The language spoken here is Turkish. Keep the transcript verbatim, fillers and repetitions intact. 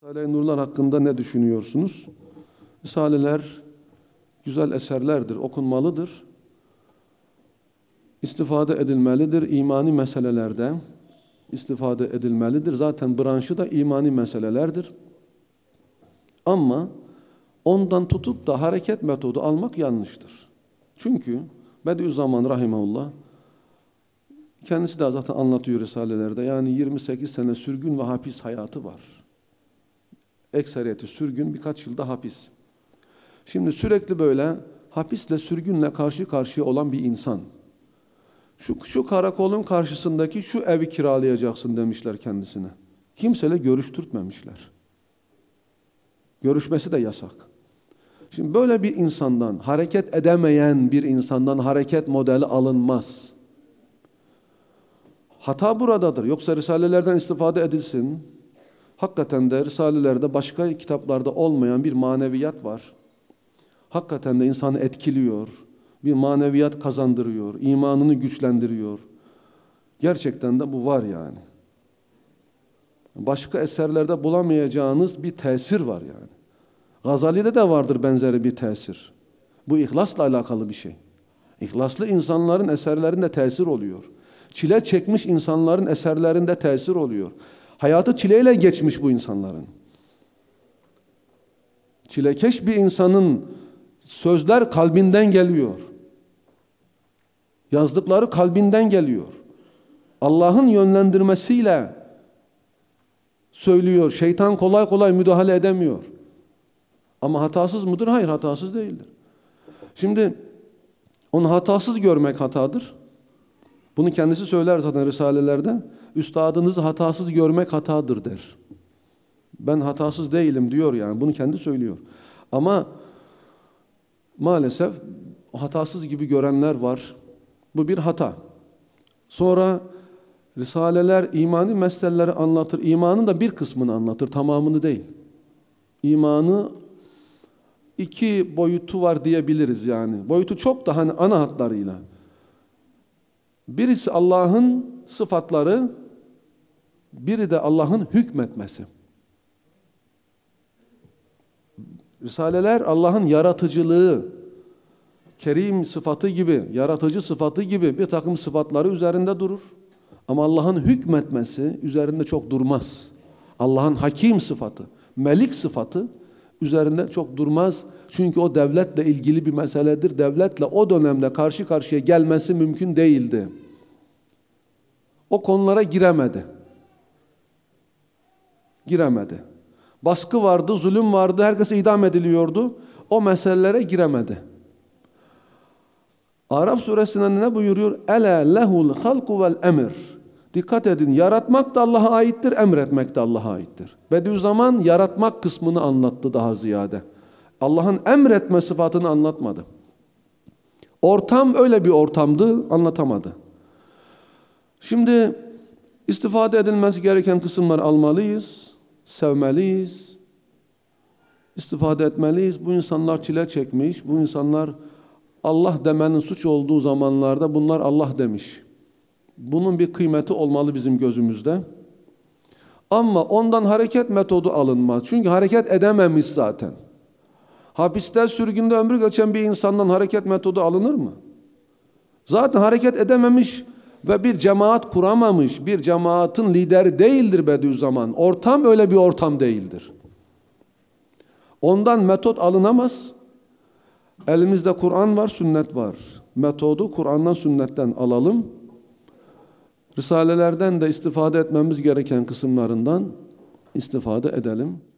Risale-i Nurlar hakkında ne düşünüyorsunuz? Risaleler güzel eserlerdir, okunmalıdır. İstifade edilmelidir imani meselelerde. İstifade edilmelidir. Zaten branşı da imani meselelerdir. Ama ondan tutup da hareket metodu almak yanlıştır. Çünkü Bediüzzaman rahimahullah kendisi de zaten anlatıyor risalelerde. Yani yirmi sekiz sene sürgün ve hapis hayatı var. Ekseriyeti sürgün, birkaç yılda hapis. Şimdi sürekli böyle hapisle, sürgünle karşı karşıya olan bir insan. Şu, şu karakolun karşısındaki şu evi kiralayacaksın demişler kendisine. Kimseyle görüştürtmemişler. Görüşmesi de yasak. Şimdi böyle bir insandan, hareket edemeyen bir insandan hareket modeli alınmaz. Hata buradadır. Yoksa risalelerden istifade edilsin. Hakikaten de risalelerde başka kitaplarda olmayan bir maneviyat var. Hakikaten de insanı etkiliyor. Bir maneviyat kazandırıyor. İmanını güçlendiriyor. Gerçekten de bu var yani. Başka eserlerde bulamayacağınız bir tesir var yani. Gazali'de de vardır benzeri bir tesir. Bu ihlasla alakalı bir şey. İhlaslı insanların eserlerinde tesir oluyor. Çile çekmiş insanların eserlerinde tesir oluyor. Hayatı çileyle geçmiş bu insanların. Çilekeş bir insanın sözler kalbinden geliyor. Yazdıkları kalbinden geliyor. Allah'ın yönlendirmesiyle söylüyor. Şeytan kolay kolay müdahale edemiyor. Ama hatasız mıdır? Hayır, hatasız değildir. Şimdi onu hatasız görmek hatadır. Bunu kendisi söyler zaten risalelerde. Üstadınızı hatasız görmek hatadır der. Ben hatasız değilim diyor yani. Bunu kendi söylüyor. Ama maalesef hatasız gibi görenler var. Bu bir hata. Sonra risaleler imani meseleleri anlatır. İmanın da bir kısmını anlatır. Tamamını değil. İmanı iki boyutu var diyebiliriz yani. Boyutu çok da hani ana hatlarıyla. Birisi Allah'ın sıfatları, biri de Allah'ın hükmetmesi. Risaleler Allah'ın yaratıcılığı, kerim sıfatı gibi, yaratıcı sıfatı gibi bir takım sıfatları üzerinde durur. Ama Allah'ın hükmetmesi üzerinde çok durmaz. Allah'ın hakim sıfatı, melik sıfatı üzerinde çok durmaz. Çünkü o devletle ilgili bir meseledir. Devletle o dönemde karşı karşıya gelmesi mümkün değildi. O konulara giremedi. Giremedi. Baskı vardı, zulüm vardı, herkes idam ediliyordu. O meselelere giremedi. Araf suresinde ne buyuruyor? Ela lehul halku vel emir. Dikkat edin, yaratmak da Allah'a aittir, emretmek de Allah'a aittir. Bediüzzaman yaratmak kısmını anlattı daha ziyade. Allah'ın emretme sıfatını anlatmadı. Ortam öyle bir ortamdı, anlatamadı. Şimdi istifade edilmesi gereken kısımları almalıyız, sevmeliyiz, istifade etmeliyiz. Bu insanlar çile çekmiş, bu insanlar Allah demenin suç olduğu zamanlarda bunlar Allah demiş. Bunun bir kıymeti olmalı bizim gözümüzde. Ama ondan hareket metodu alınmaz. Çünkü hareket edememiş zaten. Hapiste, sürgünde ömrü geçen bir insandan hareket metodu alınır mı? Zaten hareket edememiş ve bir cemaat kuramamış, bir cemaatin lideri değildir Bediüzzaman. Ortam öyle bir ortam değildir. Ondan metot alınamaz. Elimizde Kur'an var, sünnet var. Metodu Kur'an'dan, sünnetten alalım. Risalelerden de istifade etmemiz gereken kısımlarından istifade edelim.